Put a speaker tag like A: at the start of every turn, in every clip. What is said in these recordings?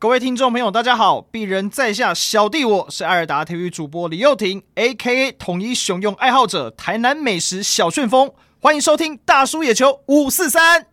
A: 各位听众朋友，大家好！鄙人在下小弟我是爱尔达体育主播李佑廷 ，A.K.A. 统一熊用爱好者，台南美食小旋风，欢迎收听大叔野球543。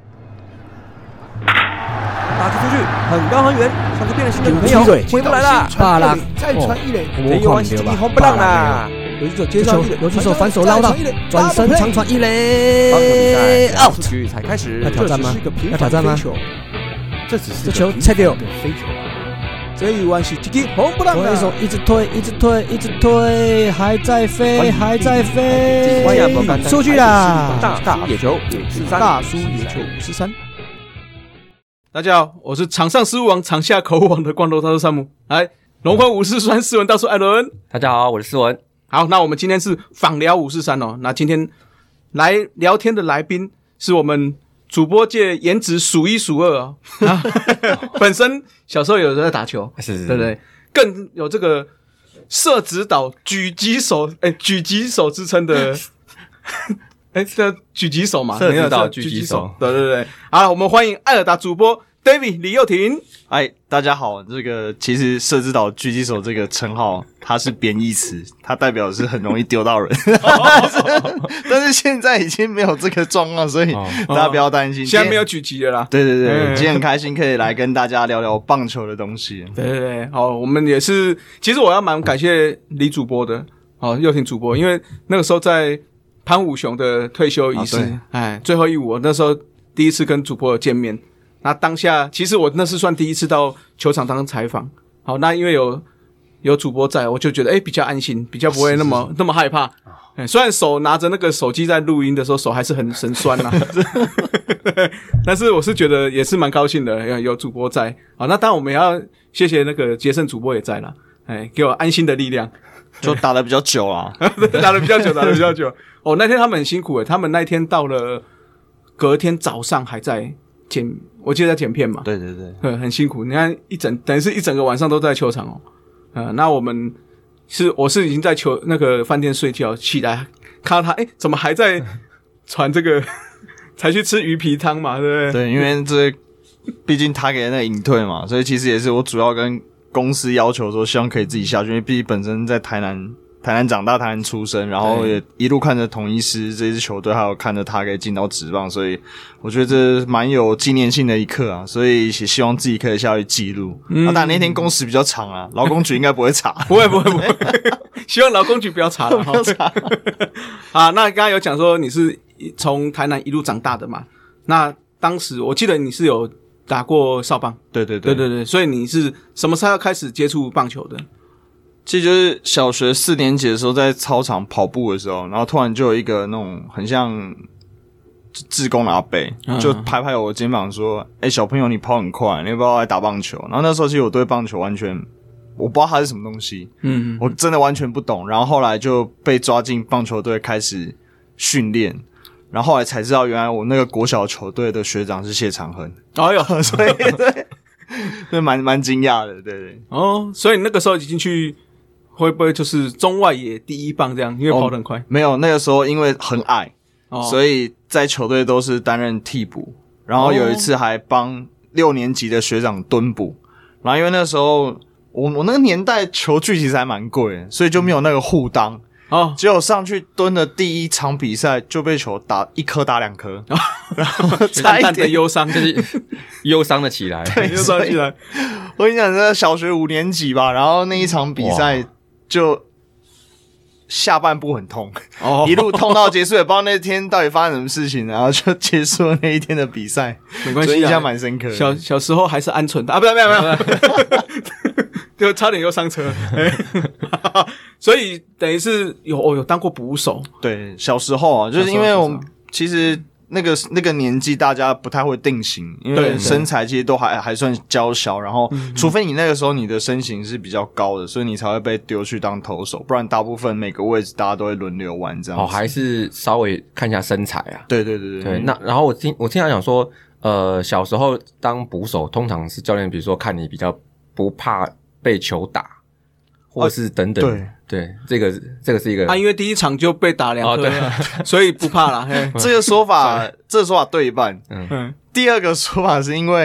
B: 打击出去，很高很远，像是变了心的女朋友，回不来了。
C: 巴拉，
B: 再传一垒，没有关系，红不让啦。游击手接上一垒，游击手反手捞到，转身长传一垒 ，out。局才开始，要挑战吗？要挑战吗？这只是这球切掉，飞球。这一弯是击击红不让的，手一直推，一直推，一直推，还在飞，还在飞，出去啦！大叔野球543，大叔野球543。
D: 大家好，我是场上失误王、场下口误王的光头大叔山姆。来，龙魂543斯文大叔艾伦。
E: 大家好，我是斯文。
D: 好，那我们今天是访聊543哦。那今天来聊天的来宾是我们主播界颜值数一数二哦。本身小时候有在打球，
E: 是
D: 对不对？更有这个射指导狙击手，狙击手之称的。这狙击手嘛，
E: 射指导狙击手，
D: 对对对。好，我们欢迎爱尔达主播 David 李佑廷。
A: 大家好，这个其实射指导狙击手这个称号，它是贬义词，它代表的是很容易丢到人。但是现在已经没有这个状况，所以大家不要担心。
D: 现在没有狙击了啦。
A: 对对对，今天很开心可以来跟大家聊聊棒球的东西。
D: 对对对，好，我们也是，其实我要蛮感谢李主播的，佑廷主播，因为那个时候在潘武雄的退休仪式，最后一舞，那时候第一次跟主播有见面。那当下其实我那是算第一次到球场当采访，好，那因为有主播在，我就觉得比较安心，比较不会那么害怕。虽然手拿着那个手机在录音的时候手还是很酸啦，但是我是觉得也是蛮高兴的，有主播在。好，那当然我们也要谢谢那个杰森主播也在啦，给我安心的力量。
A: 就打得比较久啦，
D: 打得比较久。那天他们很辛苦他们那天到了隔天早上还在剪，我记得在剪片嘛。
A: 对对对，
D: 很辛苦。你看等于是一整个晚上都在球场哦。那我是已经在那个饭店睡觉，起来看到他，怎么还在传这个，才去吃鱼皮汤嘛，对不对？
A: 对，因为毕竟他给那个隐退嘛，所以其实也是我主要跟公司要求说，希望可以自己下去，因为毕竟本身在台南长大，台南出生，然后也一路看着统一狮这支球队，还有看着他可以进到职棒，所以我觉得这蛮有纪念性的一刻啊，所以也希望自己可以下去记录。当然那天工时比较长啊，劳工局应该不会查，
D: 不会，希望劳工局不要查了，
A: 不要查。
D: 啊，那刚刚有讲说你是从台南一路长大的嘛？那当时我记得你是有打过少棒，对，所以你是什么时候开始接触棒球的？
A: 其实就是小学4年级的时候，在操场跑步的时候，然后突然就有一个那种很像志工的阿伯，就拍拍我肩膀说：“小朋友，你跑很快，你要不要来打棒球？”然后那时候其实我对棒球完全我不知道它是什么东西，我真的完全不懂。然后后来就被抓进棒球队开始训练，然后后来才知道原来我那个国小球队的学长是谢长亨。所以对，蛮惊讶的，对。
D: 所以你那个时候已经去。会不会就是中外野第一棒这样？因为跑得很快。
A: 没有，那个时候因为很矮，所以在球队都是担任替补。然后有一次还帮6年级的学长蹲捕。然后因为那时候我那个年代球具其实还蛮贵的，所以就没有那个护裆。结果上去蹲的第一场比赛就被球打1颗打2颗，然后差一点
E: 忧伤，就是忧伤的起来，
A: 对，忧伤起来。我跟你讲，那小学5年级吧，然后那一场比赛。就下半部很痛，一路痛到结束，也不知道那天到底发生什么事情，然后就结束了那一天的比赛。
D: 没关系，
A: 印象蛮深刻的。
D: 小时候还是鹌鹑的没有，就差点又上车。所以等于是有当过捕手。对，
A: 小时候就是因为我们其实。那个年纪大家不太会定型，因为身材其实都还算娇小，然后除非你那个时候你的身形是比较高的，所以你才会被丢去当投手，不然大部分每个位置大家都会轮流玩这样子。
E: 还是稍微看一下身材啊。
A: 对。
E: 那然后我听他讲说，小时候当捕手通常是教练比如说看你比较不怕被球打，或是等等。对，这个是一个
D: 因为第一场就被打2颗，所以不怕啦。
A: 这个说法对一半。第二个说法是因为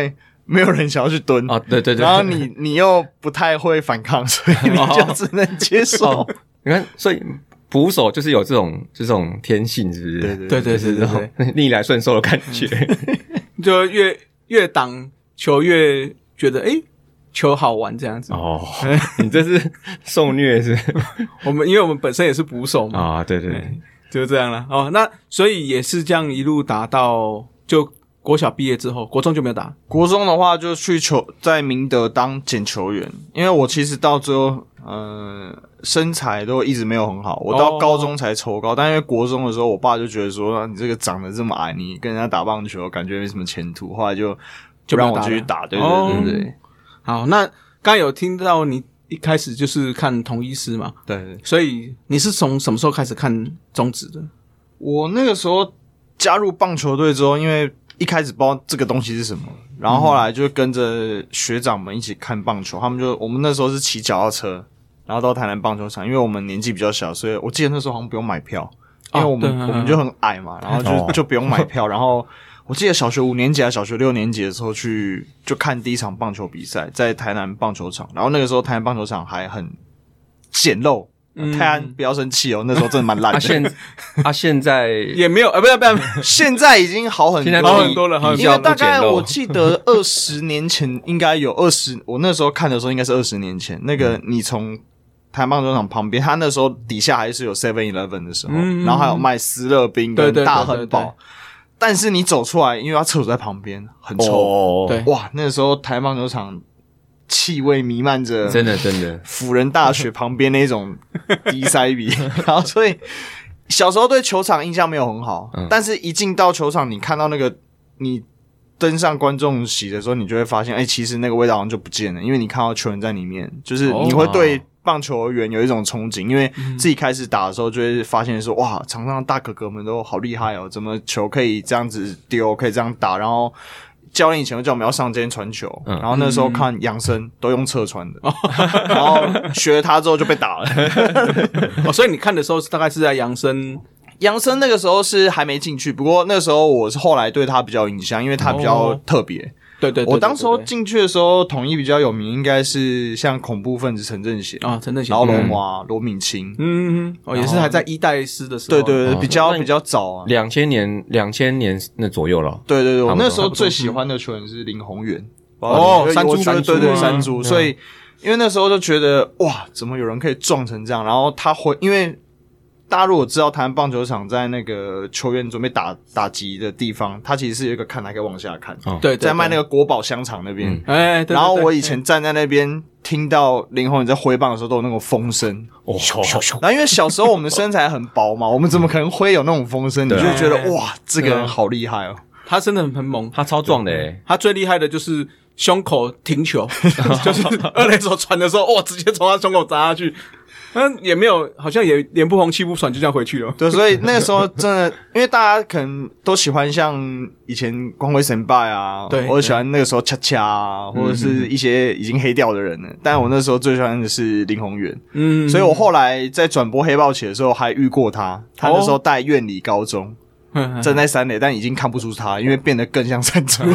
A: 没有人想要去蹲
E: 啊，对对对，
A: 然后你又不太会反抗，所以你就只能接受。
E: 你看，所以捕手就是有这种天性，是不是？
D: 对对对，
E: 逆来顺受的感觉，
D: 就越挡球越觉得球好玩这样子。
E: 哦，你这是受虐是？
D: 因为我们本身也是捕手嘛。
E: 啊，对对，
D: 就是这样了。哦，那所以也是这样一路打到就国小毕业之后，国中就没有打。
A: 国中的话就去在明德当捡球员，因为我其实到最后身材都一直没有很好，我到高中才抽高，但因为国中的时候我爸就觉得说你这个长得这么矮，你跟人家打棒球感觉没什么前途，后来就不让我继续打。对对对对。
D: 好，那刚刚有听到你一开始就是看同一师嘛？
A: 对，
D: 所以你是从什么时候开始看中职的？
A: 我那个时候加入棒球队之后，因为一开始不知道这个东西是什么，然后后来就跟着学长们一起看棒球，我们那时候是骑脚踏车，然后到台南棒球场，因为我们年纪比较小，所以我记得那时候好像不用买票，因为我们就很矮嘛，然后就不用买票，然后我记得小学5年级还是小学6年级的时候就看第一场棒球比赛，在台南棒球场，然后那个时候台南棒球场还很简陋。泰安不要生气哦，那时候真的蛮烂的。
E: 现在
D: 也没有不要，
A: 现在已经好很多，
D: 好很多了。
A: 因为大概我记得20年前应该有我那时候看的时候应该是20年前。那个你从台南棒球场旁边，他那时候底下还是有 7-Eleven 的时候，然后还有卖思乐冰跟大汉堡。但是你走出来，因为他厕所在旁边，很臭。对，哇，那个时候台南棒球场。气味弥漫着，
E: 真的
A: 辅仁大学旁边那种低塞比，然后所以小时候对球场印象没有很好，但是一进到球场，你看到那个你登上观众席的时候，你就会发现，其实那个味道好像就不见了，因为你看到球员在里面，就是你会对棒球员有一种憧憬，因为自己开始打的时候就会发现说，哇，场上的大哥哥们都好厉害哦，怎么球可以这样子丢，可以这样打，然后。教练以前就叫我们要上肩传球，然后那时候看杨森都用侧传的，然后学了他之后就被打了。
D: 所以你看的时候大概是在杨森
A: 那个时候是还没进去，不过那时候我是后来对他比较有印象，因为他比较特别。对，我当时候进去的时候，统一比较有名，应该是像恐怖分子陈正贤
D: 啊，陈正贤，
A: 然后龙华罗敏清，
D: 也是还在一代师的时候，
A: 对，比较早啊
E: ，2000年那左右了。
A: 对，我那时候最喜欢的球员是林宏源，
D: 山猪，
A: 对，山猪，所以因为那时候就觉得哇，怎么有人可以撞成这样？然后因为。大家如果知道台湾棒球场在那个球员准备打击的地方，它其实是有一个看台可以往下看。
D: 对，
A: 在卖那个国宝香肠那边。
D: 对。
A: 然后我以前站在那边，听到林宏源在挥棒的时候都有那种风声。然后因为小时候我们的身材很薄嘛，我们怎么可能挥有那种风声？你就会觉得哇，这个人好厉害哦！
D: 他真的很猛，
E: 他超壮的诶。
D: 他最厉害的就是胸口停球，就是二垒手传的时候，哇，直接从他胸口砸下去。也没有，好像也脸不红气不喘，就这样回去了。
A: 对，所以那个时候真的，因为大家可能都喜欢像以前光辉神拜啊，对，或者喜欢那个时候恰恰啊，或者是一些已经黑掉的人了。但我那时候最喜欢的是林宏源，所以我后来在转播黑豹旗的时候还遇过他，他那时候带苑里高中。站在三垒，但已经看不出他，因为变得更像山猪。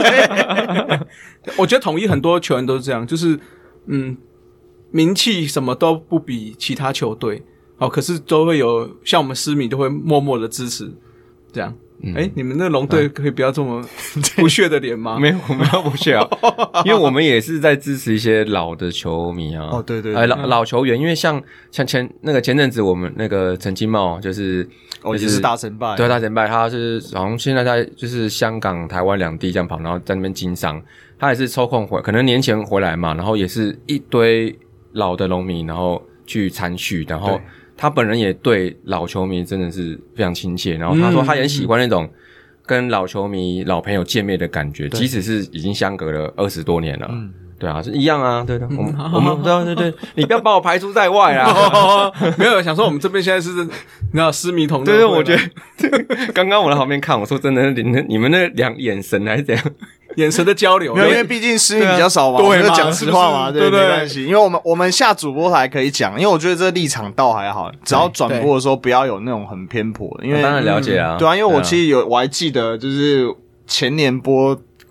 D: 我觉得统一很多球员都是这样，就是名气什么都不比其他球队好，可是都会有像我们狮迷都会默默的支持，这样。你们那龙队可以不要这么不屑的脸吗？
E: 没有，我们要不屑啊，因为我们也是在支持一些老的球迷啊。
A: 对，
E: 老球员，因为像前阵子我们那个陈金茂就是
A: 大神拜，
E: 对，大神拜，他是好像现在在就是香港、台湾两地这样跑，然后在那边经商，他也是抽空可能年前回来嘛，然后也是一堆老的龙迷，然后去参叙，然后他本人也对老球迷真的是非常亲切，然后他说他也喜欢那种跟老球迷、老朋友见面的感觉，即使是已经相隔了20多年了。对啊，是一样啊，对的。我们对，你不要把我排除在外啊！
D: 没有想说我们这边现在是，你知道狮迷同
E: 对，我觉得刚刚我在旁边看，我说真的，你们那眼神还是怎样？
D: 眼神的交流，
A: 因为毕竟狮迷比较少嘛，我们就讲实话嘛，对，没关系。因为我们下主播台可以讲，因为我觉得这立场倒还好，只要转播的时候不要有那种很偏颇的。因为
E: 当然了解啊，
A: 对啊，因为我其实我还记得就是前年播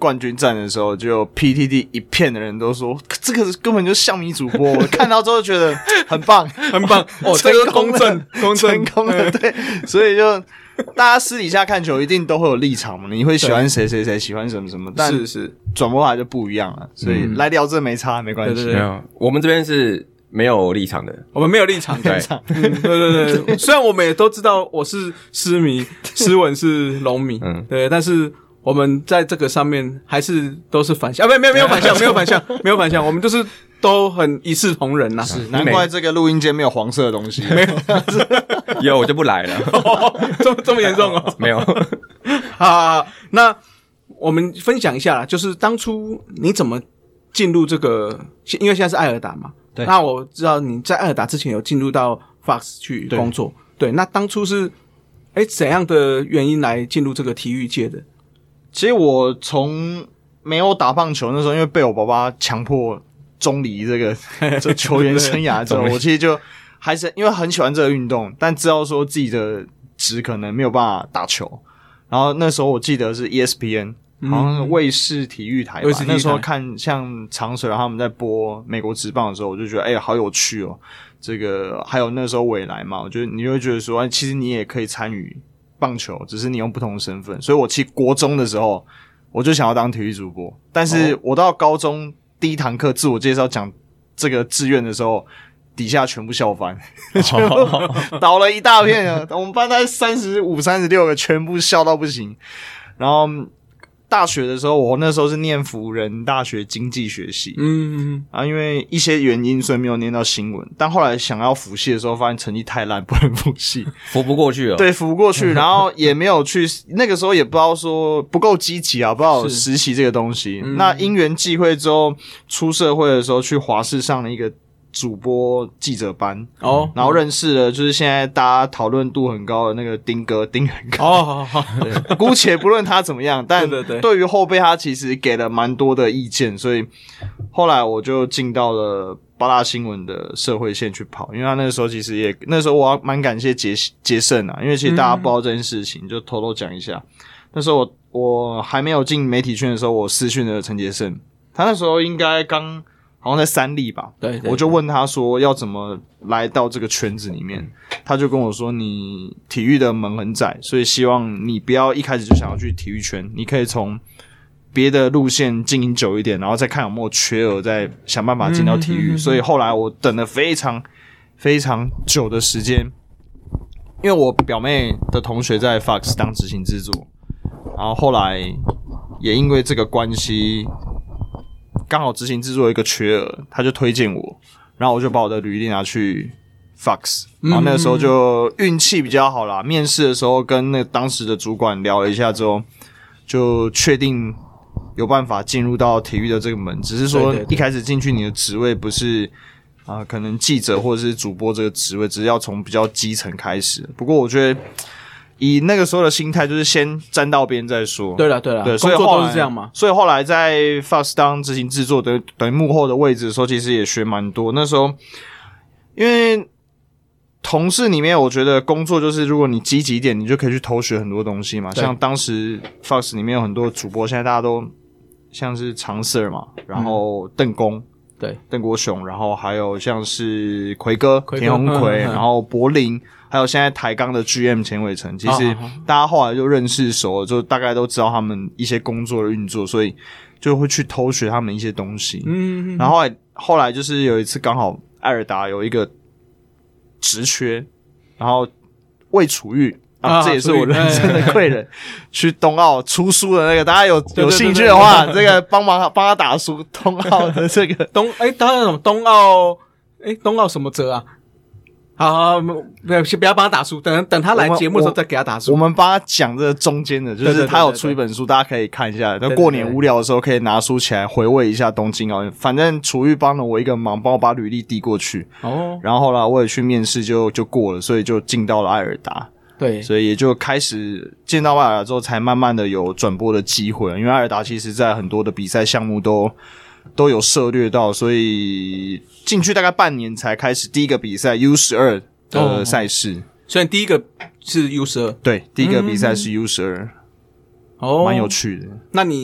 A: 冠军战的时候，就 PTT 一片的人都说这个根本就是象迷主播，我看到之后觉得很棒，
D: 很棒哦，这个公正
A: 成功了，对，所以就大家私底下看球一定都会有立场嘛，你会喜欢谁，喜欢什么，但是转播法就不一样了，所以来聊这没差，没关系。
E: 没有，我们这边是没有立场的，
D: 我们没有立场，对，对。虽然我们也都知道我是狮迷，诗文是龙迷，对，但是我们在这个上面还是都是反向，没有反向，没有反向，我们就是都很一视同仁呐。
A: 是，难怪这个录音间没有黄色的东西，
D: 没有，
E: 有我就不来了，
D: 这么严重哦？
E: 没有。
D: 好，那我们分享一下啦，就是当初你怎么进入这个，因为现在是艾尔达嘛。
B: 对，
D: 那我知道你在艾尔达之前有进入到 Fox 去工作，对，那当初是怎样的原因来进入这个体育界的？
A: 其实我从没有打棒球那时候，因为被我爸爸强迫中离这球员生涯之后，我其实就还是因为很喜欢这个运动，但知道说自己的职可能没有办法打球，然后那时候我记得是 ESPN。好像是卫视体育台吧，那时候看像长水他们在播美国职棒的时候，我就觉得好有趣哦。这个还有那时候未来嘛，我觉得你会觉得说，其实你也可以参与棒球，只是你用不同的身份。所以我其实国中的时候，我就想要当体育主播，但是我到高中第一堂课自我介绍讲这个志愿的时候，底下全部笑翻，倒了一大片啊！我们班大概35、36个，全部笑到不行，然后。大学的时候，我那时候是念辅仁大学经济学系，因为一些原因，所以没有念到新闻。但后来想要辅系的时候，发现成绩太烂，不能辅系，
E: 扶不过去了。
A: 对，扶不过去，然后也没有去，那个时候也不知道说不够积极啊，不知道有实习这个东西。那因缘际会之后，出社会的时候去华视上了一个主播记者班然后认识了就是现在大家讨论度很高的那个丁很高姑且不论他怎么样，但对于后辈他其实给了蛮多的意见，所以后来我就进到了八大新闻的社会线去跑，因为他那个时候其实那时候我蛮感谢杰胜啊，因为其实大家不知道这件事情，就偷偷讲一下。那时候我还没有进媒体圈的时候，我私讯了陈杰胜，他那时候应该好像在三立吧，
D: 对，
A: 我就问他说要怎么来到这个圈子里面，他就跟我说你体育的门很窄，所以希望你不要一开始就想要去体育圈，你可以从别的路线经营久一点，然后再看有没有缺额，再想办法进到体育。所以后来我等了非常非常久的时间，因为我表妹的同学在 Fox 当执行制作，然后后来也因为这个关系。刚好执行制作有一个缺额，他就推荐我，然后我就把我的履历拿去 Fox， 然后那个时候就运气比较好啦。面试的时候跟那当时的主管聊了一下之后，就确定有办法进入到体育的这个门。只是说一开始进去你的职位不是可能记者或者是主播这个职位，只是要从比较基层开始。不过我觉得。以那个时候的心态，就是先沾到边再说。
D: 对了，对，所以后来都是这样嘛。
A: 所以后来在 Fox 当执行制作等于幕后的位置的时候，其实也学蛮多。那时候，因为同事里面，我觉得工作就是，如果你积极一点，你就可以去偷学很多东西嘛。像当时 Fox 里面有很多主播，现在大家都像是常 Sir 嘛，然后邓公。
D: 对，
A: 邓国雄，然后还有像是奎哥田鸿奎，然后柏林，还有现在台钢的 GM 钱伟成，其实大家后来就认识熟了，就大概都知道他们一些工作的运作，所以就会去偷学他们一些东西。然后后来就是有一次刚好艾尔达有一个职缺，然后魏楚玉。这也是我人生的贵人，去冬奥出书的那个，大家有兴趣的话，这个帮他打书。冬奥的这个
D: 当然什么冬奥什么折啊？好，先不要帮他打书，等他来节目的时候再给他打书。
A: 我们帮他讲这个中间的，就是他有出一本书，大家可以看一下。那过年无聊的时候可以拿书起来回味一下东京奥运。反正楚玉帮了我一个忙，帮我把履历递过去。然后后来我也去面试就过了，所以就进到了艾尔达。
D: 对，
A: 所以也就开始见到艾尔达之后，才慢慢的有转播的机会。因为艾尔达其实在很多的比赛项目都有涉猎到，所以进去大概半年才开始第一个比赛 U12 的赛事。
D: 所以第一个是 U12，
A: 对，第一个比赛是 U12，蛮有趣的。
D: 那你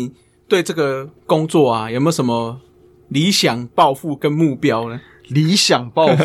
D: 对这个工作啊，有没有什么理想抱负跟目标呢？
A: 理想抱负，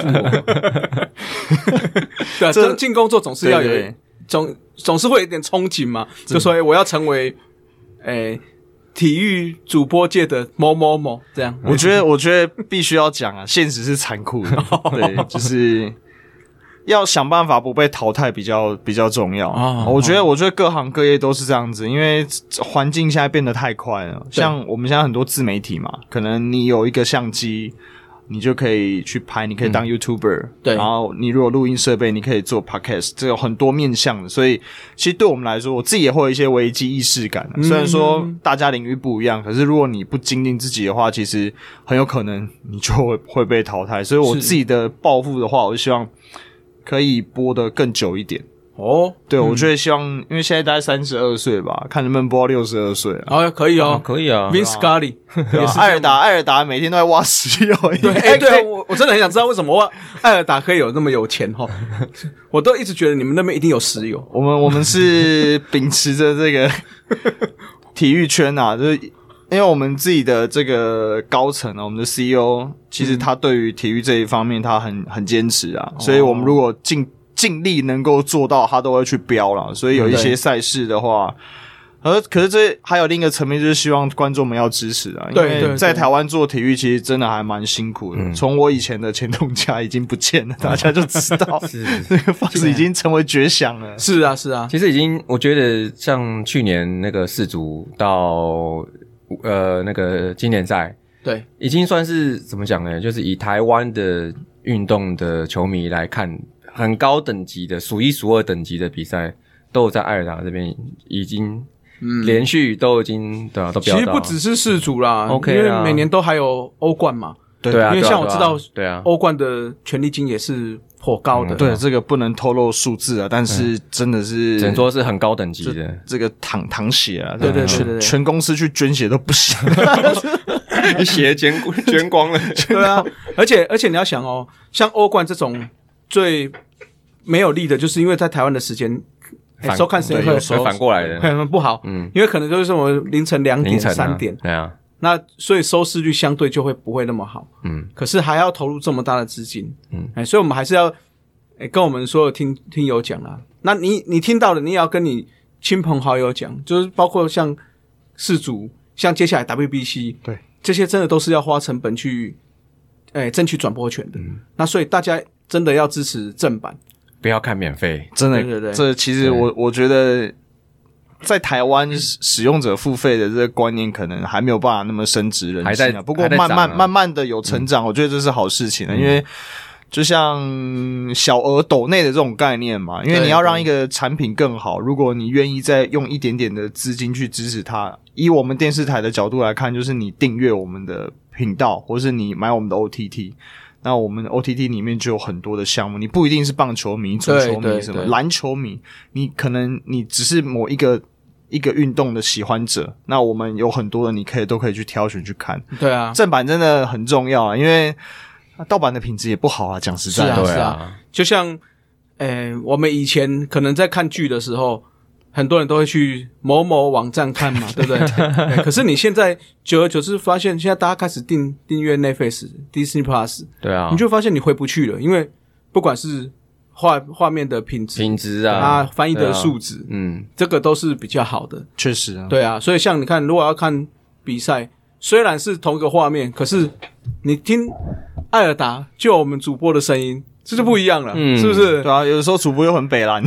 D: 对啊，这进工作总是要有总是会有点憧憬嘛，就说我要成为体育主播界的某某某这样。
A: 我觉得必须要讲啊，现实是残酷的，对，就是要想办法不被淘汰比较重要。我觉得各行各业都是这样子，因为环境现在变得太快了。像我们现在很多自媒体嘛，可能你有一个相机，你就可以去拍，你可以当 YouTuber，对，然后你如果录音设备，你可以做 Podcast， 这有很多面向的，所以其实对我们来说，我自己也会有一些危机意识感。虽然说大家领域不一样，可是如果你不精进自己的话，其实很有可能你就会被淘汰。所以我自己的抱负的话，我就希望可以播得更久一点。对，我觉得希望，因为现在大概32岁吧，看能不能播到62岁啊。
D: 可以哦，
E: 可以啊。
D: Vince Scully 也是
A: 艾尔达每天都在挖石油。
D: 对，我真的很想知道为什么艾尔达可以有那么有钱齁。我都一直觉得你们那边一定有石油。
A: 我们是秉持着这个体育圈啊，就是因为我们自己的这个高层啊，我们的 CEO 其实他对于体育这一方面他很坚持啊，所以我们如果尽力能够做到，他都会去标啦。所以有一些赛事的话，可是这还有另一个层面，就是希望观众们要支持啊。因为在台湾做体育，其实真的还蛮辛苦的。从我以前的前东家已经不见了，大家就知道这个房子已经成为绝响了。
D: 是啊。
E: 其实已经，我觉得像去年那个世足到那个经典赛，
D: 对，
E: 已经算是怎么讲呢？就是以台湾的运动的球迷来看。很高等级的数一数二等级的比赛都有在艾尔达这边已经连续都已经对啊都标到。
D: 其实不只是世足啦
E: ，OK
D: 因为每年都还有欧冠嘛。
E: 对啊，
D: 因为像我知道，
E: 对啊，
D: 欧冠的权利金也是颇高的。
A: 对，这个不能透露数字啊，但是真的是
E: 只能说是很高等级的。
A: 这个淌血啊，
D: 对，
A: 全公司去捐血都不行，
E: 血捐光了。
D: 对啊，而且你要想哦，像欧冠这种最没有利的，就是因为在台湾的时间收看时间会
E: 反过来的，
D: 很不好。因为可能就是什么凌晨2点、3点，
E: 对啊。
D: 那所以收视率相对就会不会那么好。可是还要投入这么大的资金，所以我们还是要跟我们所有听友讲啦。那你听到的，你也要跟你亲朋好友讲，就是包括像世足，像接下来 WBC，
A: 对，
D: 这些真的都是要花成本去争取转播权的。那所以大家真的要支持正版。
E: 不要看免费，
A: 真的，
D: 对，
A: 这其实我觉得，在台湾使用者付费的这个观念可能还没有办法那么深植人心啊。不过慢慢的有成长，我觉得这是好事情因为就像小额抖内的这种概念嘛，因为你要让一个产品更好，如果你愿意再用一点点的资金去支持它，以我们电视台的角度来看，就是你订阅我们的频道，或是你买我们的 OTT。那我们 OTT 里面就有很多的项目，你不一定是棒球迷、足球迷什么篮球迷，你可能你只是某一个运动的喜欢者，那我们有很多的你都可以去挑选去看。
D: 对啊，
A: 正版真的很重要啊，因为盗版的品质也不好啊，讲实在的。
D: 是啊，就像我们以前可能在看剧的时候，很多人都会去某某网站看嘛，对不对？可是你现在久而久之发现，现在大家开始订阅 Netflix、Disney Plus，
E: 对啊，
D: 你就发现你回不去了，因为不管是画面的品质啊，翻译的素质，这个都是比较好的，
A: 确实啊，
D: 对啊，所以像你看，如果要看比赛，虽然是同一个画面，可是你听艾尔达就我们主播的声音。这就不一样了，是不是？
A: 对啊，有的时候主播又很北蓝。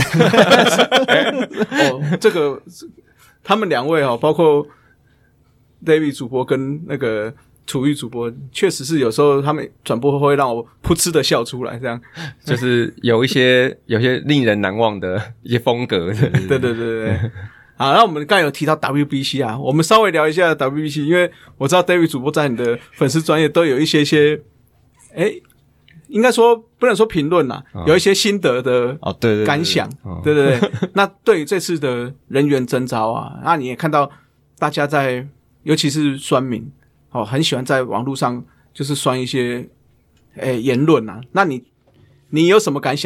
D: 这个他们两位包括 David 主播跟那个楚玉主播，确实是有时候他们转播会让我噗嗤的笑出来，这样
E: 就是有些令人难忘的一些风格。
D: 对。好，那我们刚才有提到 WBC 啊，我们稍微聊一下 WBC， 因为我知道 David 主播在你的粉丝专页都有一些应该说不能说评论啦，有一些心得的感想，对。那对于这次的人员征召啊，那你也看到大家在，尤其是酸民很喜欢在网络上就是酸一些言论啊。那你有什么感想？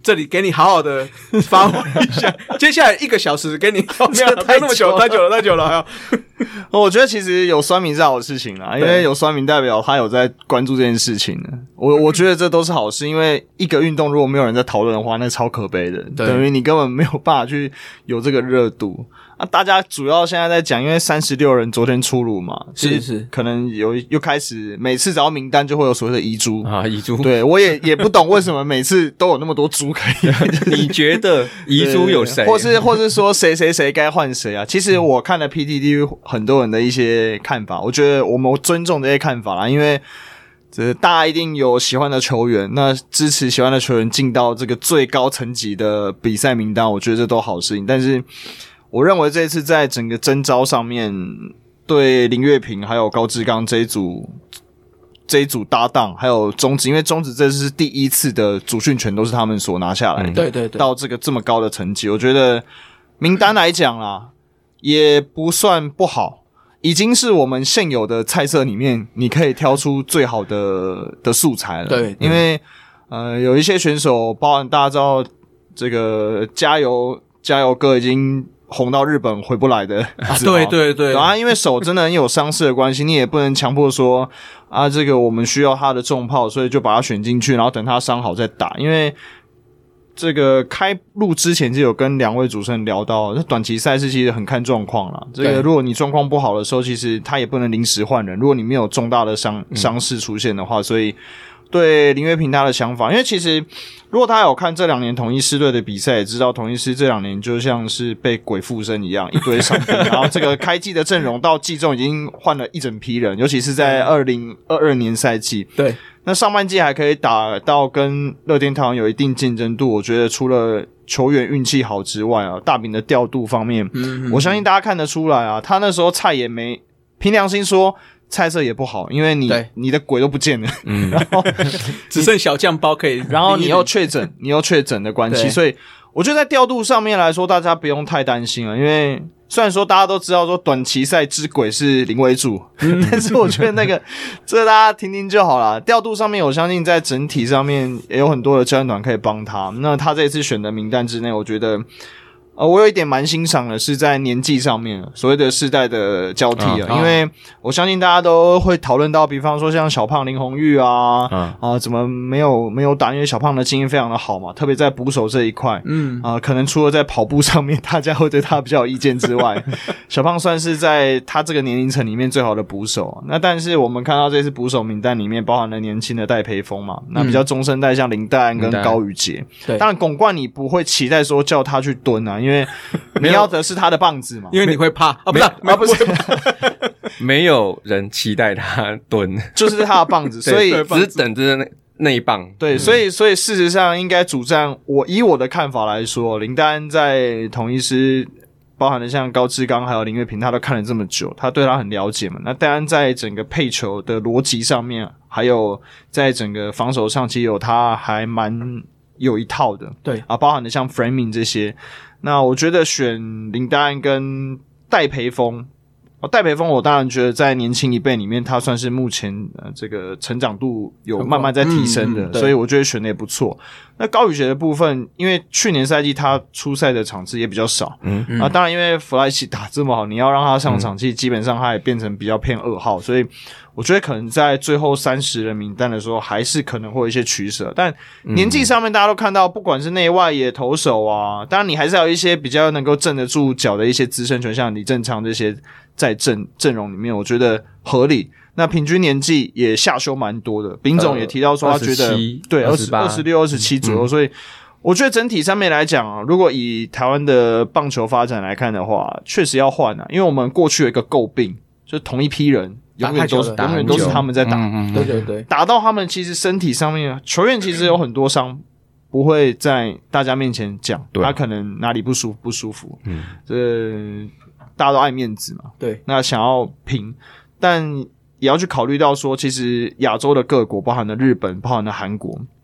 D: 这里给你好好的发挥一下，接下来1个小时给你，没有那么久，太久了。
A: 我觉得其实有酸民是好事情啦，因为有酸民代表他有在关注这件事情的。我觉得这都是好事，因为一个运动如果没有人在讨论的话，那超可悲的，等于你根本没有办法去有这个热度。大家主要现在在讲，因为36人昨天出炉嘛，
D: 是
A: 可能又开始每次只要名单就会有所谓的遗珠
E: 啊，遗珠。
A: 对，我也不懂为什么每次都有那么多猪可以。
E: 你觉得遗珠有谁？或
A: 是说谁该换谁啊？其实我看了 PTT 很多人的一些看法，我觉得我们尊重这些看法啦，因为大家一定有喜欢的球员，那支持喜欢的球员进到这个最高层级的比赛名单，我觉得这都好事情。但是我认为这一次在整个征召上面，对林岳平还有高志刚这一组搭档，还有中职，因为中职这是第一次的主训权都是他们所拿下来的，
D: 对，
A: 到这么高的成绩，我觉得名单来讲啦，也不算不好，已经是我们现有的菜色里面你可以挑出最好的素材了。
D: 对，
A: 因为有一些选手，包含大家知道这个加油哥已经红到日本回不来的
D: 对
A: 啊，因为手真的有伤势的关系，你也不能强迫说啊，这个我们需要他的重炮，所以就把他选进去，然后等他伤好再打。因为这个开录之前就有跟2位主持人聊到，这短期赛事其实很看状况啦。这个如果你状况不好的时候，其实他也不能临时换人。如果你没有重大的伤势出现的话，所以对林岳平他的想法，因为其实如果他有看这2年统一狮队的比赛，也知道统一狮这2年就像是被鬼附身一样，一堆伤病，然后这个开季的阵容到季中已经换了一整批人，尤其是在2022年赛季。
D: 对，
A: 那上半季还可以打到跟乐天桃园有一定竞争度，我觉得除了球员运气好之外啊，大饼的调度方面，我相信大家看得出来啊，他那时候菜也没，凭良心说菜色也不好，因为你的鬼都不见了，然后
D: 只剩小酱包可以，
A: 然后你又确诊的关系，所以我觉得在调度上面来说，大家不用太担心了，因为虽然说大家都知道说短期赛之鬼是林威柱，但是我觉得这大家听听就好啦。调度上面，我相信在整体上面也有很多的教练团可以帮他。那他这一次选的名单之内，我觉得我有一点蛮欣赏的是在年纪上面，所谓的世代的交替因为我相信大家都会讨论到，比方说像小胖林泓育怎么没有打，因为小胖的经验非常的好嘛，特别在捕手这一块，可能除了在跑步上面大家会对他比较有意见之外，小胖算是在他这个年龄层里面最好的捕手。那但是我们看到这次捕手名单里面包含了年轻的戴培峰嘛，那比较中生代像林岱安跟高宇杰，当然巩冠你不会期待说叫他去蹲啊，因为你要的是他的棒子嘛，
D: 因为你会怕不是
E: 没有人期待他蹲，
A: 就是他的棒子，所以
E: 只是等着那一棒。
A: 对，所以事实上应该主战，以我的看法来说，林岱安在统一狮包含了像高志刚还有林岳平，他都看了这么久，他对他很了解嘛。那岱安在整个配球的逻辑上面，还有在整个防守上，其实他还蛮有一套的。
D: 对
A: 啊，包含了像 framing 这些。那我觉得选林岱安跟戴培峰，戴培峰我当然觉得在年轻一辈里面，他算是目前这个成长度有慢慢在提升的，所以我觉得选的也不错。那高宇杰的部分，因为去年赛季他出赛的场次也比较少，当然因为弗莱奇打这么好，你要让他上场，其实基本上他也变成比较偏2号，所以我觉得可能在最后30人名单的时候，还是可能会有一些取舍。但年纪上面大家都看到，不管是内外野投手啊，当然你还是要有一些比较能够镇得住脚的一些资深球员，像李正昌这些在阵容里面，我觉得合理。那平均年纪也下修蛮多的，丙总也提到说他觉得对26、27左右，所以我觉得整体上面来讲啊，如果以台湾的棒球发展来看的话，确实要换啊，因为我们过去有一个诟病，就是同一批人永远都是他们在打，
D: 对，
A: 打到他们其实身体上面，球员其实有很多伤，不会在大家面前讲，他可能哪里不舒服，大家都爱面子嘛，
D: 对，
A: 那想要拼，但也要去考虑到说，其实亚洲的各国，包含了日本，包含了韩国，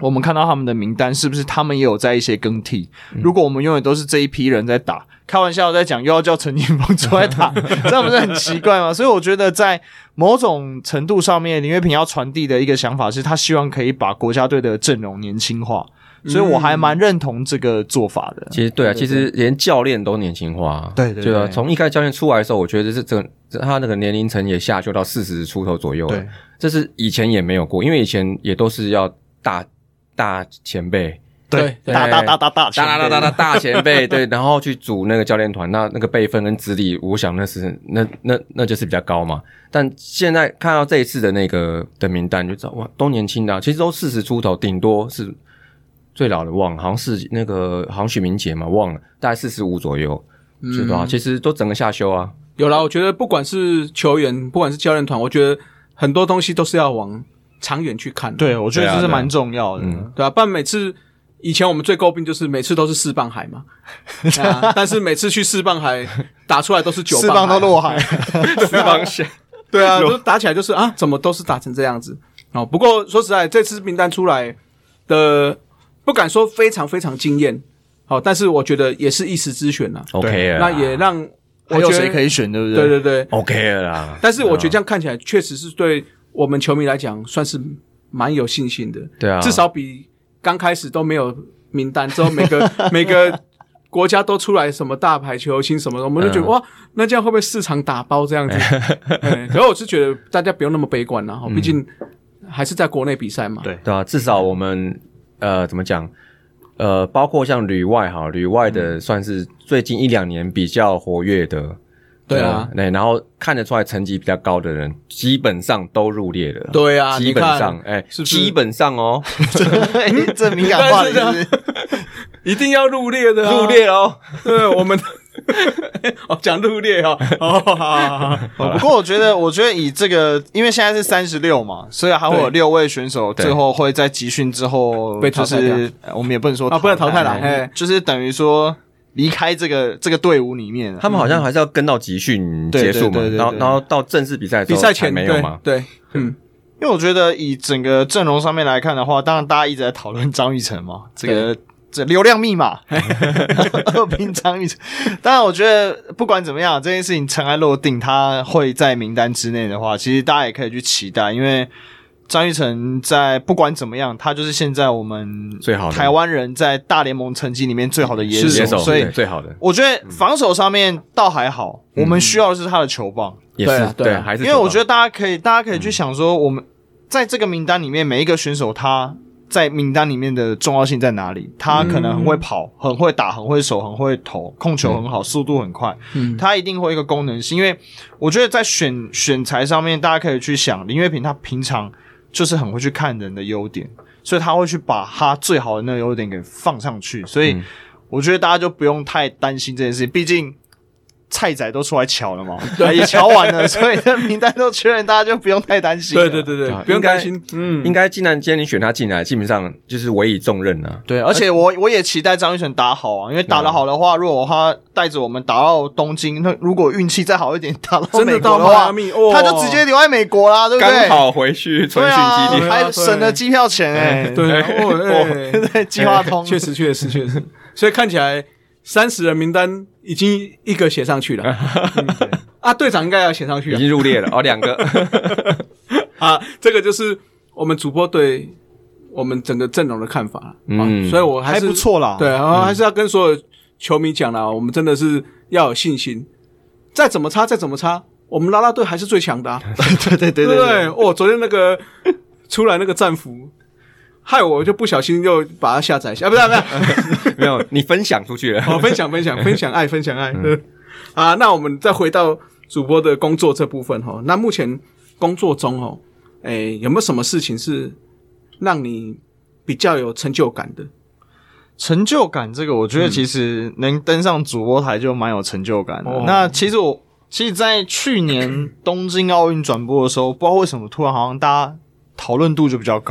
A: 我们看到他们的名单，是不是他们也有在一些更替？如果我们永远都是这一批人在打，开玩笑在讲又要叫陈金锋出来打，这样不是很奇怪吗？所以我觉得在某种程度上面，林岳平要传递的一个想法是他希望可以把国家队的阵容年轻化，所以我还蛮认同这个做法的。
E: 其实对啊，其实连教练都年轻化，
A: 对，
E: 从一开始教练出来的时候，我觉得他那个年龄层也下修到40出头左右了，这是以前也没有过，因为以前也都是要大前辈。
A: 对，大
E: 前辈，对，然后去组那个教练团，那个辈分跟资历，我想那就是比较高嘛。但现在看到这一次的那个的名单，就知道哇，都年轻的其实都40出头，顶多是最老的忘了，好像是那个好像许明杰嘛，忘了，大概45左右，知道其实都整个下修啊。
D: 有啦，我觉得不管是球员，不管是教练团，我觉得很多东西都是要往长远去看的。
A: 对，我觉得这是蛮重要的，
D: 对啊，不然每次。以前我们最诟病就是每次都是4棒海嘛，但是每次去4棒海打出来都是9棒海，4
A: 棒都落海
E: ，4棒线，
D: 对啊，都打起来就是怎么都是打成这样子哦。不过说实在，这次名单出来的不敢说非常非常惊艳，但是我觉得也是一时之选啦。
E: OK 了，
D: 那也让
A: 还有谁可以选，对不
D: 对？对
E: ，OK 了啦。
D: 但是我觉得这样看起来确实是对我们球迷来讲算是蛮有信心的，
E: 对啊，
D: 至少比。刚开始都没有名单，之后每个国家都出来什么大牌球星什么的，我们就觉得哇，那这样会不会市场打包这样子？可是我是觉得大家不用那么悲观啦，毕竟还是在国内比赛嘛。
E: 对啊，至少我们怎么讲？包括像旅外的算是最近1-2年比较活跃的。
D: 对啊，
E: 然后看得出来成绩比较高的人，基本上都入列了。
D: 对啊，
E: 基本上，
D: 是不是
E: 基本上哦，
A: 这敏感话是
D: 一定要入列的，
E: 入列哦。
D: 对，我们讲入列哦。
A: 不过我觉得以这个，因为现在是36嘛，所以还会有6位选手最后会在集训之后
D: 被淘汰掉。
A: 我们也不能说
D: 不能淘汰啦，
A: 就是等于说。离开这个队伍里面，
E: 他们好像还是要跟到集训结束嘛，然后到正式比赛的时候才没有嘛。
D: 对，
A: 因为我觉得以整个阵容上面来看的话，当然大家一直在讨论张育成嘛，这流量密码二兵张育成。当然，我觉得不管怎么样，这件事情尘埃落定，他会在名单之内的话，其实大家也可以去期待，因为。张育成在不管怎么样，他就是现在我们
E: 最好的
A: 台湾人在大联盟成绩里面最好的野手，
E: 所以最好的。
A: 我觉得防守上面倒还好，我们需要的是他的球棒，
E: 也是对，还是
A: 因为我觉得大家可以去想说，我们在这个名单里面每一个选手他在名单里面的重要性在哪里？他可能很会跑，很会打，很会守，很会投，控球很好，速度很快，他一定会有一个功能性。因为我觉得在选材上面，大家可以去想林岳平他平常。就是很会去看人的优点，所以他会去把他最好的那个优点给放上去，所以我觉得大家就不用太担心这件事情，毕竟菜仔都出来瞧了嘛，也瞧完了，所以这名单都确认，大家就不用太担心。
D: 对，不用担心。
E: 应该既然今天你选他进来，基本上就是委以重任啊。
A: 对，而且我也期待张育成打好啊，因为打得好的话，如果他带着我们打到东京，那如果运气再好一点，打到美国的话，他就直接留在美国啦，对不对？
E: 刚好回去春训基地，
A: 还省了机票钱对，计划通，
D: 确实，所以看起来。30人名单已经一个写上去了队长应该要写上去了，
E: 已经入列了2个
D: 这个就是我们主播对我们整个阵容的看法所以我还
A: 不错啦，
D: 对，还是要跟所有球迷讲啦，我们真的是要有信心，再怎么差，我们啦啦队还是最强的对，昨天那个出来那个战服。害我就不小心又把它下载下，不是
E: 没有，你分享出去了。
D: 分享爱，分享爱。那我们再回到主播的工作这部分那目前工作中有没有什么事情是让你比较有成就感的？
A: 成就感这个，我觉得其实能登上主播台就蛮有成就感的。那其实在去年东京奥运转播的时候，不知道为什么突然好像大家讨论度就比较高。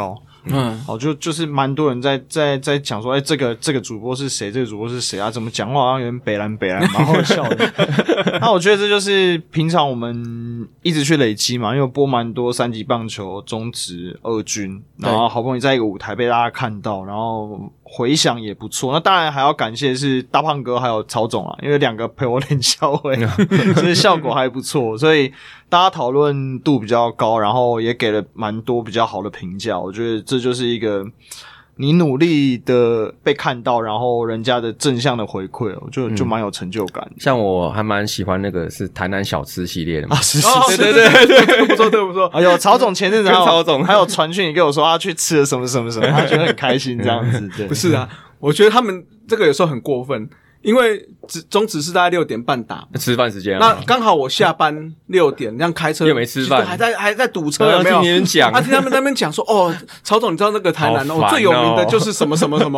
A: 就是蛮多人在讲说，这个主播是谁，这个主播是谁啊？怎么讲话好像有点北蓝，蛮好笑的。那我觉得这就是平常我们一直去累积嘛，因为播蛮多3级棒球、中职、二军，然后好不容易在一个舞台被大家看到，然后回响也不错。那当然还要感谢是大胖哥还有曹总啊，因为2个陪我练校会，所以效果还不错，所以大家讨论度比较高，然后也给了蛮多比较好的评价。我觉得这就是一个你努力的被看到，然后人家的正向的回馈，就蛮有成就感。
E: 像我还蛮喜欢那个是台南小吃系列的嘛，
A: 是
D: 对，不错。
A: 哎呦，曹总前阵子还有传讯你跟我说他去吃了什么，他觉得很开心这样子。对，
D: 不是啊，我觉得他们这个有时候很过分。因为中职是大概6点半打，
E: 吃饭时间
D: 那刚好我下班6点，这样开车
E: 又没吃饭，
D: 还在堵车，有没有？
E: 听你们讲，
D: 听他们在那边讲说，曹总，你知道那个台南最有名的就是什么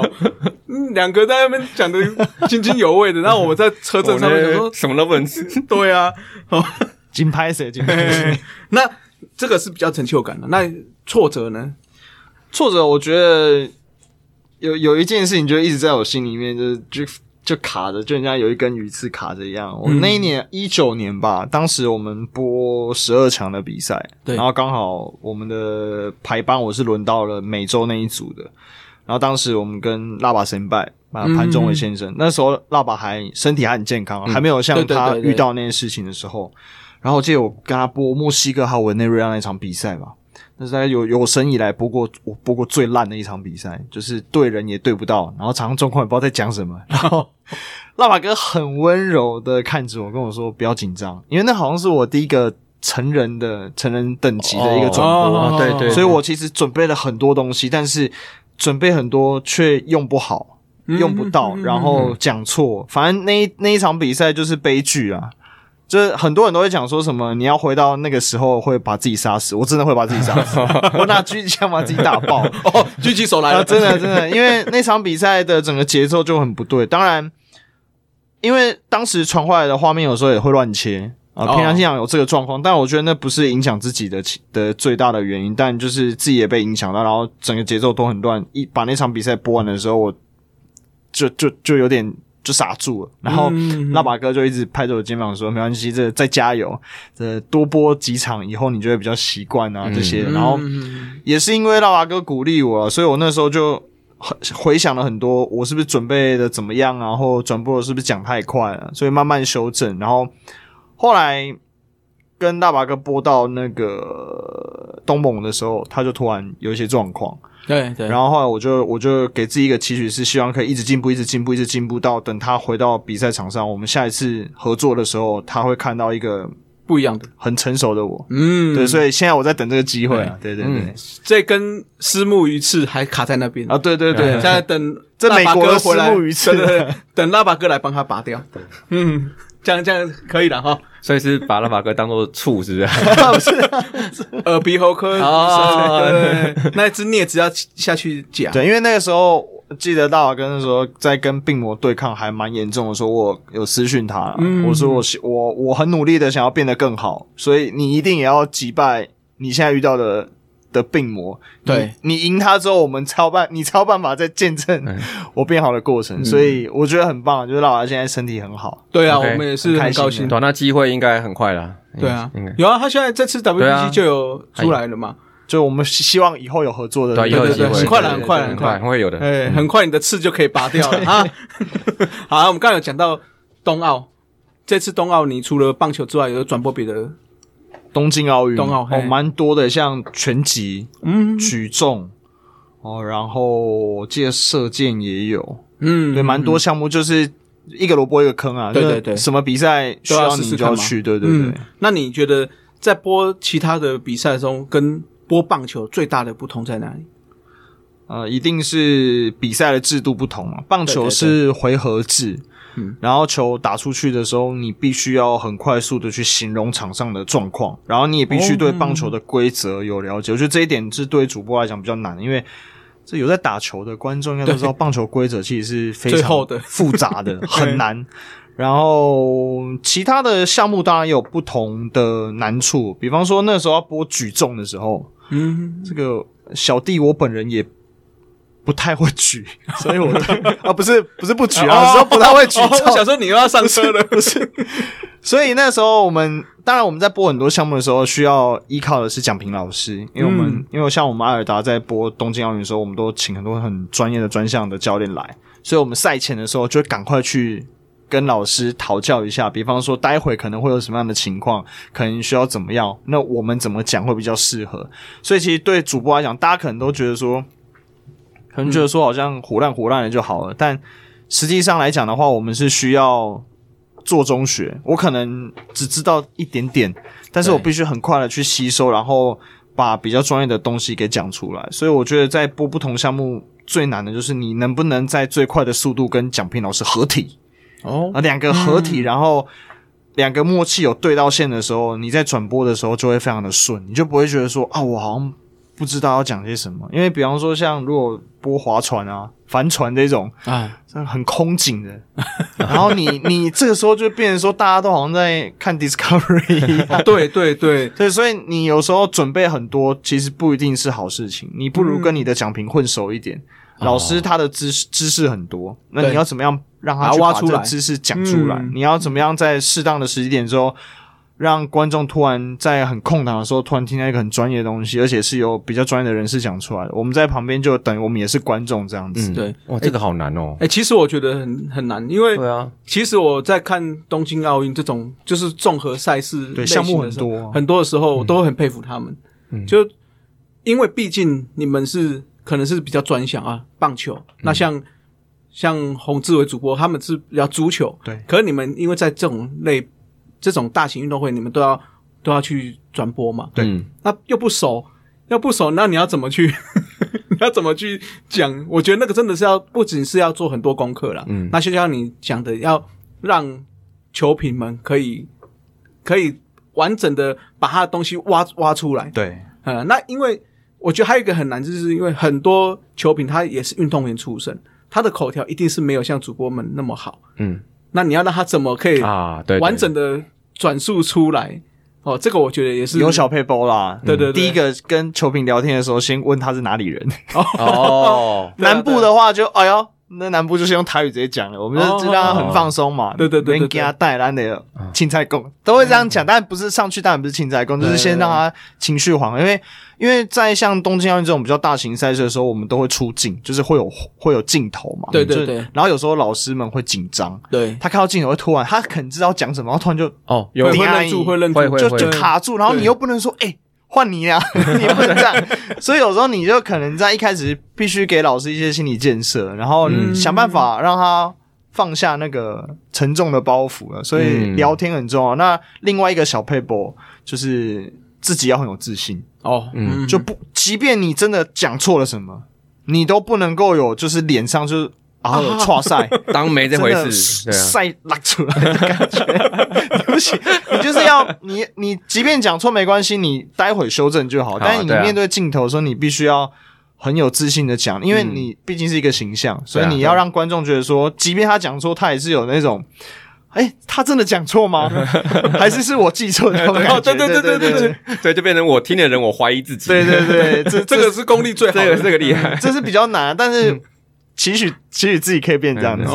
D: ，2个在那边讲的津津有味的，然后我们在车阵上面讲说
E: 什么都不能吃，
D: 对啊，
A: 金拍谁？
D: 那这个是比较成就感的。那挫折呢？
A: 挫折，我觉得有一件事情就一直在我心里面，就卡着，就人家有一根鱼刺卡着一样。我那一年19年吧，当时我们播12强的比赛，对，然后刚好我们的排班我是轮到了美洲那一组的，然后当时我们跟辣爸先拜潘宗伟先生，那时候辣爸身体还很健康，还没有像他遇到那件事情的时候，然后我记得我跟他播墨西哥还有委内瑞拉那场比赛吧。那是大概有生以来我播过最烂的一场比赛，就是对人也对不到，然后场上状况也不知道在讲什么，然后辣爸哥很温柔的看着我跟我说不要紧张，因为那好像是我第一个成人等级的一个转播，
E: 对，
A: 所以我其实准备了很多东西，但是准备很多却用不好，用不到，然后讲错，反正那一场比赛就是悲剧啊。就是很多人都会讲说什么你要回到那个时候会把自己杀死，我真的会把自己杀死，我拿狙击枪把自己打爆。
D: 狙击手来了，
A: 真的，因为那场比赛的整个节奏就很不对。当然，因为当时传回来的画面有时候也会乱切啊，平常心讲有这个状况，但我觉得那不是影响自己的最大的原因，但就是自己也被影响到，然后整个节奏都很乱。把那场比赛播完的时候，我就有点。就傻住了，然后辣爸哥就一直拍着我肩膀说：“没关系，这再加油，这多播几场以后，你就会比较习惯啊这些。”然后也是因为辣爸哥鼓励我，所以我那时候就回想了很多，我是不是准备的怎么样啊，或转播的是不是讲太快了，所以慢慢修正。然后后来跟辣爸哥播到那个东盟的时候，他就突然有一些状况。
D: 对，
A: 然后后来我就给自己一个期许，是希望可以一直进步到等他回到比赛场上，我们下一次合作的时候，他会看到一个
D: 不一样的、
A: 很成熟的我。对，所以现在我在等这个机会啊。对，
D: 这根虱目鱼刺还卡在那边
A: 啊。对，
D: 现在等
A: 这美国的虱目鱼刺，
D: 对，等辣爸哥来帮他拔掉。这样可以了哈。
E: 所以是把辣爸哥当作醋，是不是？
A: 不是，
D: 耳鼻喉科那只镊子要下去夹。
A: 对，因为那个时候记得辣爸哥那时候在跟病魔对抗还蛮严重的时候，我有私讯他，我说我很努力的想要变得更好，所以你一定也要击败你现在遇到的病魔，
D: 对，
A: 你赢他之后，我们你才有办法再见证我变好的过程，所以我觉得很棒，就是辣爸现在身体很好。
D: 对啊，我们也是很高兴。
E: 对，那机会应该很快啦。
D: 对啊，有啊，他现在这次 WBC 就有出来了嘛。
A: 就我们希望以后有合作的，
E: 对，
D: 很快
E: 会有的。
D: 很快你的刺就可以拔掉了啊。好，我们刚才有讲到冬奥，这次冬奥你除了棒球之外，有转播别的。
A: 东京奥运蛮多的，像拳击、举重然后我记得射箭也有，对，蛮多项目，就是一个萝卜一个坑啊，
D: 对，
A: 什么比赛需要你就要去，对。
D: 那你觉得在播其他的比赛中，跟播棒球最大的不同在哪里？
A: 一定是比赛的制度不同啊，棒球是回合制。然后球打出去的时候，你必须要很快速的去形容场上的状况，然后你也必须对棒球的规则有了解。我觉得这一点是对主播来讲比较难，因为这有在打球的观众应该都知道，棒球规则其实是非常复杂的，很难。然后其他的项目当然也有不同的难处，比方说那时候要播举重的时候，这个小弟我本人也不太会举，所以我不是不举啊，是说不太会举。
D: 我想说你又要上车了，
A: 不是。所以那时候当然我们在播很多项目的时候，需要依靠的是讲评老师，因为因为像我们阿尔达在播东京奥运的时候，我们都请很多很专业的专项的教练来，所以我们赛前的时候就会赶快去跟老师讨教一下，比方说待会可能会有什么样的情况，可能需要怎么样，那我们怎么讲会比较适合。所以其实对主播来讲，大家可能都觉得说好像胡乱的就好了，但实际上来讲的话，我们是需要做中学，我可能只知道一点点，但是我必须很快的去吸收，然后把比较专业的东西给讲出来。所以我觉得在播不同项目最难的就是你能不能在最快的速度跟讲评老师合体两个合体，然后两个默契有对到线的时候，你在转播的时候就会非常的顺，你就不会觉得说我好像不知道要讲些什么。因为比方说像如果播划船啊帆船这种很空警的然后你这个时候就变成说大家都好像在看 Discovery 一样对，所以你有时候准备很多其实不一定是好事情，你不如跟你的讲评混熟一点，老师他的知识很多，那你要怎么样让他去把这个知识讲出来，你要怎么样在适当的时机点之后让观众突然在很空档的时候突然听到一个很专业的东西，而且是由比较专业的人士讲出来的，我们在旁边就等于我们也是观众这样子。
D: 对，
E: 哇，这个好难哦。
D: 其实我觉得很难，因为
E: 对啊，
D: 其实我在看东京奥运这种就是综合赛事类型的时候，
A: 项目
D: 很多的时候我都很佩服他们，就因为毕竟你们是可能是比较专项啊，棒球，那像洪志伟主播他们是比较足球，
A: 对，
D: 可是你们因为在这种大型运动会，你们都要去转播嘛，
A: 对，
D: 那又不熟，那你要怎么去你要怎么去讲？我觉得那个真的是不仅是要做很多功课啦，那就像你讲的，要让球评们可以完整的把他的东西挖出来，
A: 对，
D: 那因为我觉得还有一个很难，就是因为很多球评他也是运动员出身，他的口条一定是没有像主播们那么好，那你要让他怎么可以完整的转述出来？这个我觉得也是
A: 有小配包啦。
D: 对，
A: 第一个跟球评聊天的时候，先问他是哪里人。南部
D: 对
A: 的话就那南部就是用台语直接讲了，我们就让他很放松嘛。
D: 对，
A: 给他带来的青菜贡都会这样讲，但不是上去当然不是青菜贡，就是先让他情绪缓和，因为在像东京奥运这种比较大型赛事的时候，我们都会出镜，就是会有镜头嘛。
D: 对，
A: 然后有时候老师们会紧张，
D: 对，
A: 他看到镜头会突然，他可能知道讲什么，然后突然就
D: 会愣住，
A: 就卡住，然后你又不能说换你啊，你不能这样，所以有时候你就可能在一开始必须给老师一些心理建设，然后想办法让他放下那个沉重的包袱了。所以聊天很重要。那另外一个小撇步就是自己要很有自信就即便你真的讲错了什么，你都不能够有就是脸上就是挫赛
E: 当没这回事，
A: 赛拉出来的感觉，对不起，你就是要你即便讲错没关系，你待会修正就好。但是你面对镜头的时候，你必须要很有自信的讲，因为你毕竟是一个形象，所以你要让观众觉得说，即便他讲错，他也是有那种。他真的讲错吗？还是我记错的那种感觉？
E: 对，就变成我听的人，我怀疑自己。
A: 对，
D: 这个是功力最好的，
E: 这个厉害，
A: 这是比较难，但是期许自己可以变这样子。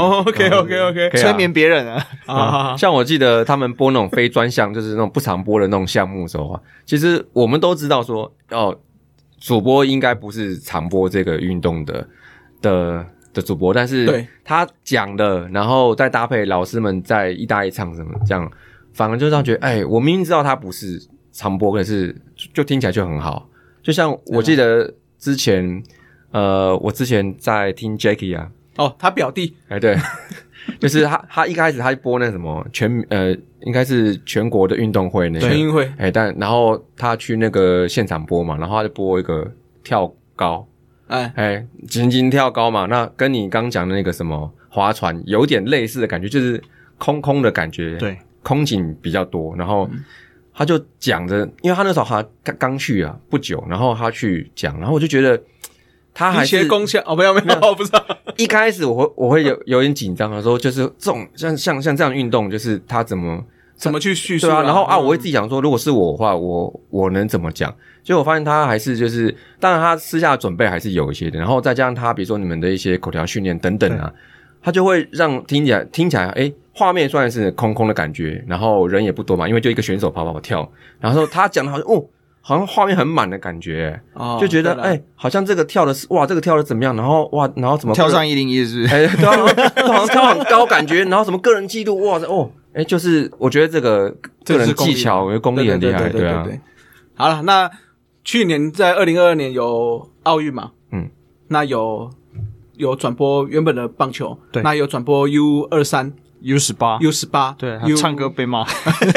D: OK，
A: 催眠别人啊。
E: 像我记得他们播那种非专项，就是那种不常播的那种项目的时候啊，其实我们都知道说，主播应该不是常播这个运动的主播，但是他讲的，然后再搭配老师们在一搭一唱什么这样，反而就让觉得，我明明知道他不是常播，可是就听起来就很好。就像我记得之前，我之前在听 Jackie 啊，
D: 他表弟，
E: 对，就是他一开始他播那什么应该是全国的运动会那个
D: 全运会，
E: 然后他去那个现场播嘛，然后他就播一个跳高。紧紧跳高嘛，那跟你刚讲的那个什么划船有点类似的感觉，就是空的感觉，
A: 对，
E: 空景比较多。然后他就讲着，因为他那时候他刚去啊不久，然后他去讲，然后我就觉得他还是
D: 功效没有，不知道。
E: 一开始我会有点紧张的时候，就是这种像这样运动，就是他怎么
D: 去叙述
E: 对啊，然后我会自己想说，如果是我的话，我能怎么讲？ 结果我发现他还是就是，当然他私下准备还是有一些的，然后再加上他比如说你们的一些口条训练等等啊，他就会让听起来画面虽然是空空的感觉，然后人也不多嘛，因为就一个选手跑跑跳，然后他讲的好像画面很满的感觉，就觉得好像这个跳的是哇，这个跳的怎么样？然后怎么
A: 跳上101是不是？
E: 对啊，好像跳很高感觉，然后什么个人纪录哇就是我觉得这个人技巧功力很厉害，对啊。
D: 好了，那去年在2022年有奥运嘛？那有转播原本的棒球，
A: 对，
D: 那有转播 U18，
A: 对，唱歌被骂。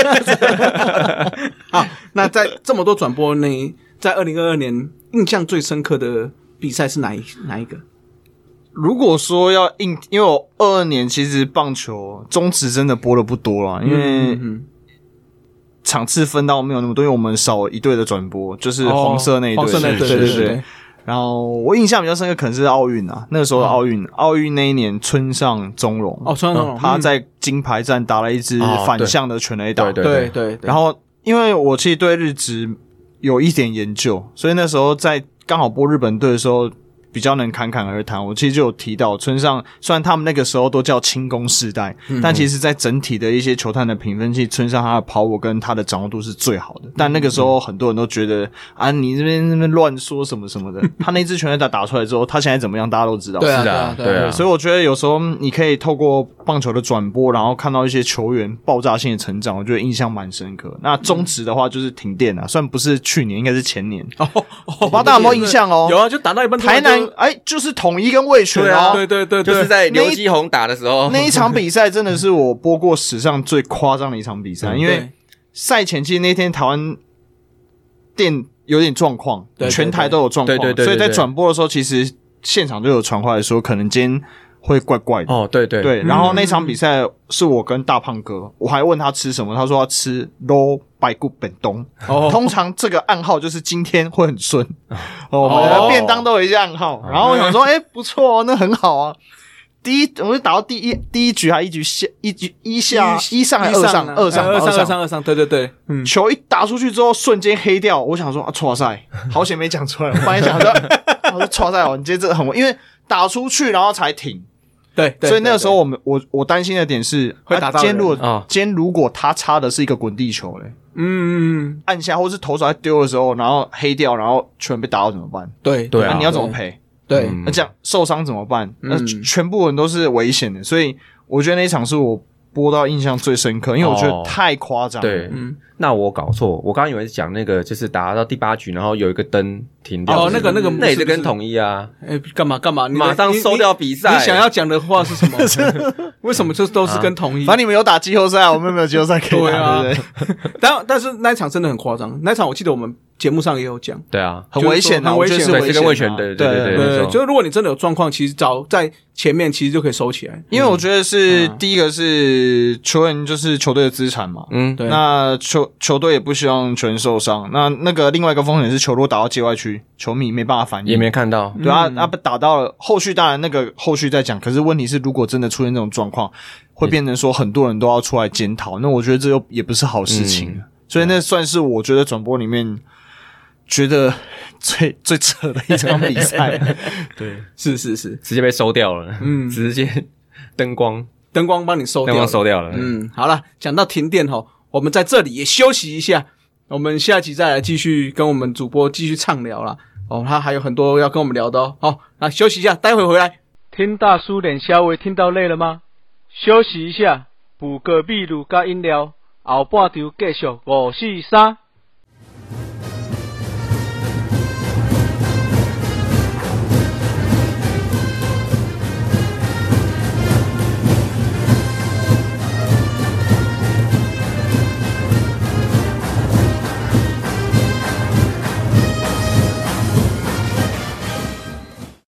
D: 好，那在这么多转播内，在2022年印象最深刻的比赛是哪一个？
A: 如果说因为我22年其实棒球中职真的播的不多啦，因为场次分到没有那么多，因为我们少一队的转播，就是红色那一队，对。然后我印象比较深刻可能是奥运啊，那个时候的奥运那一年村上宗隆他在金牌战打了一支反向的全垒打，
D: 对。
A: 然后因为我其实对日职有一点研究，所以那时候在刚好播日本队的时候比较能侃侃而谈。我其实就有提到村上，虽然他们那个时候都叫轻功世代，但其实在整体的一些球探的评分器，村上他的跑握跟他的掌握度是最好的。但那个时候很多人都觉得你这边乱说什么什么的。他那支全垒打打出来之后，他现在怎么样大家都知道。
D: 对
E: 啊。
A: 所以我觉得有时候你可以透过棒球的转播，然后看到一些球员爆炸性的成长，我觉得印象蛮深刻。那中职的话就是停电啊，虽然不是去年，应该是前年。我不知道大家有没有印象哦？
D: 有啊，就打到一半
A: 台南就是统一跟味全
D: 对，
E: 就是在刘基宏打的时候，
A: 那一场比赛真的是我播过史上最夸张的一场比赛，因为赛前其实那天台湾电有点状况，全台都有状况，所以在转播的时候，其实现场就有传回来说，可能今天会怪怪的。对。然后那场比赛是我跟大胖哥，我还问他吃什么，他说要吃肉排骨便当。通常这个暗号就是今天会很顺。我们的便当都有一些暗号。然后我想说，不错哦，那很好啊。我就打到第一局还一局下一上还二上，
D: 对。
A: 球一打出去之后瞬间黑掉，我想说哇塞，好险没讲出来。我本来想说，我说哇塞哦，你今天这个很稳，因为打出去然后才停。
D: 对，
A: 所以那个时候我担心的点是
D: 会打到人。
A: 今天如果他插的是一个滚地球嘞，按下或是投手在丢的时候，然后黑掉，然后全被打到怎么办？
D: 对
A: 啊，你要怎么赔？
D: 对，
A: 那这样受伤怎么办？那全部人都是危险的，所以我觉得那一场是我播到印象最深刻，因为我觉得太夸张了。
E: 对，那我搞错，我刚刚以为是讲那个就是打到第8局，然后有一个灯停掉。那也是跟统一啊。
D: 干嘛？你
E: 马上收掉比赛。
D: 你想要讲的话是什么？为什么就都是跟统一？
A: 反正你们有打季后赛，我们没有季后赛可以打，对不
D: 对？但是那一场真的很夸张，那一场我记得我们节目上也有讲。
E: 对啊，
A: 很危险，
D: 很危险，
E: 是跟味全对，
D: 就是如果你真的有状况，其实早在前面其实就可以收起来。
A: 因为我觉得是第一个是球员就是球队的资产嘛，
D: 对。
A: 那球队也不希望球员受伤。那个另外一个风险是球如果打到界外区，球迷没办法反应，
E: 也没看到。
A: 对啊，打到了后续，当然那个后续再讲。可是问题是，如果真的出现这种状况，会变成说很多人都要出来检讨。那我觉得这也不是好事情。所以那算是我觉得转播里面觉得最扯的一场比赛。
D: 对，是，
E: 直接被收掉了。直接灯光
D: 帮你收掉了，
E: 灯光收掉了。
D: 好了，讲到停电我们在这里也休息一下，我们下集再来继续跟我们主播继续畅聊啦。他还有很多要跟我们聊的哦。好，那休息一下，待会回来。听大叔练小话听到累了吗？休息一下，补个秘鲁加饮料，后半场继续5、4、3。